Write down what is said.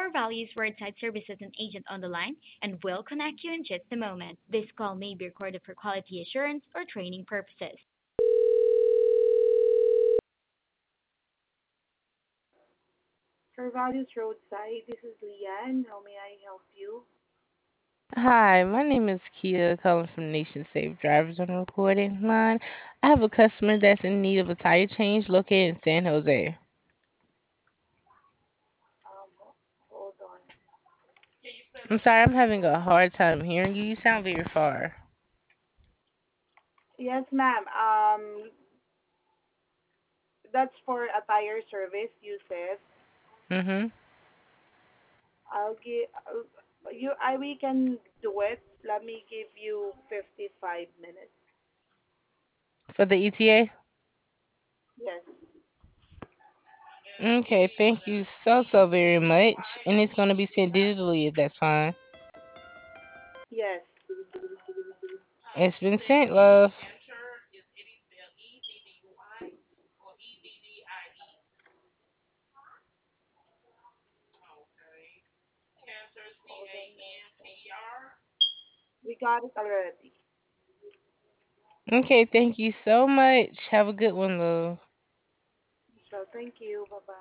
Core Values Wordside Services an agent on the line and will connect you in just a moment. This call may be recorded for quality assurance or training purposes. For Values Roadside, this is Leanne. How may I help you? Hi, my name is Kia, calling from Nation Safe Drivers on the recording line. I have a customer that's in need of a tire change located in San Jose. Hold on. I'm sorry, I'm having a hard time hearing you. You sound very far. Yes, ma'am. That's for a tire service. You said Mm-hmm. I'll give you. I we can do it. Let me give you 55 minutes. For the ETA? Yes. Okay, thank you so very much. And it's going to be sent digitally if that's fine. Yes. It's been sent, love. Hold on. We got it already. Okay, thank you so much. Have a good one, love. So thank you. Bye bye.